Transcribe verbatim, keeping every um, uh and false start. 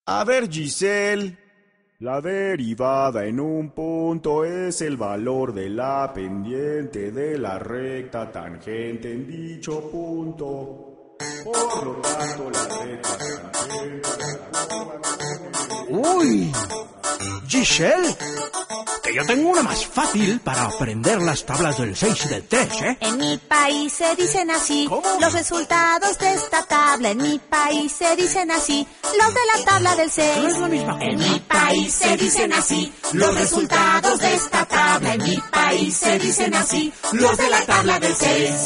A ver, Giselle. La derivada en un punto es el valor de la pendiente de la recta tangente en dicho punto. Por lo tanto, la recta tangente... ¡Uy! Giselle, que yo tengo una más fácil para aprender las tablas del seis y del tres, ¿eh? En mi país se dicen así. ¿Cómo? Los resultados de esta tabla. En mi país se dicen así. Los de la tabla del seis. No es la misma cosa. En mi país se dicen así. Los resultados de esta tabla. En mi país se dicen así. Los de la tabla del seis.